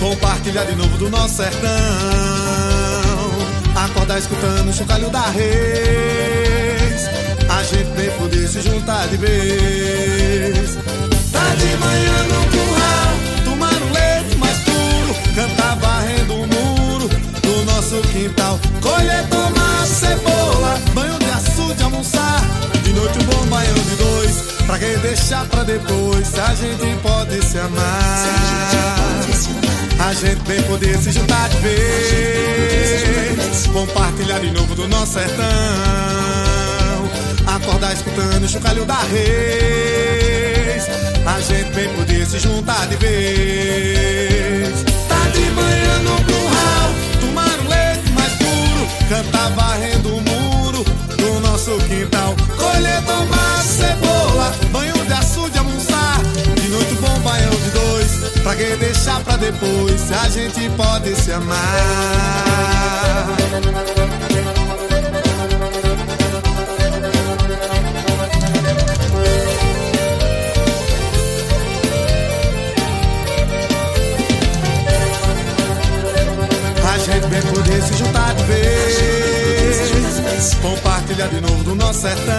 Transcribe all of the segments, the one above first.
compartilhar de novo do nosso sertão, acordar escutando o chocalho da reis, a gente nem poder se juntar de vez. Tá de manhã no curral, tomar um leite mais puro, cantar varrendo o muro do nosso quintal, colher, tomar cebola, banho de açude, almoçar, de noite um bom baião de dois, pra que deixar pra depois, se a gente pode se amar, a gente bem poder se juntar de vez, compartilhar de novo do nosso sertão, acordar escutando o chocalho da reis, a gente bem poder se juntar de vez. Tá de manhã no curral, tomar um leite mais puro, cantar varrendo o muro do nosso quintal, colher, tomar cebola, banho de açude, almoçar, de noite um bom baião de dois, pra que deixar pra depois, se a gente pode se amar. A gente bem poder se juntar de vez, compartilhar de novo do nosso sertão,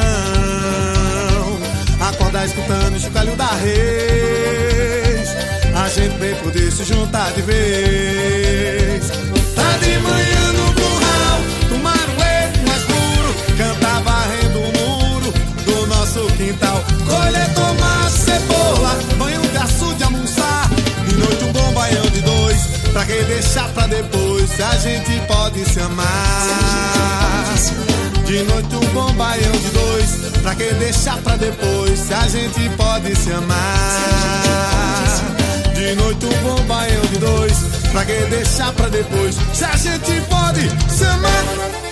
acordar escutando o chocalho da reis, a gente bem poder se juntar de vez. Tá de manhã no curral, tomar um leite mais puro, cantar varrendo o muro do nosso quintal, colher, tomar cebola, banho de açude, almoçar, de noite um bom baião de dois, pra que deixar pra depois, se a gente pode se amar. De noite um bom baião de dois, pra que deixar pra depois, se a gente pode se amar. De noite um bom baião de dois, pra que deixar pra depois, se a gente pode se amar.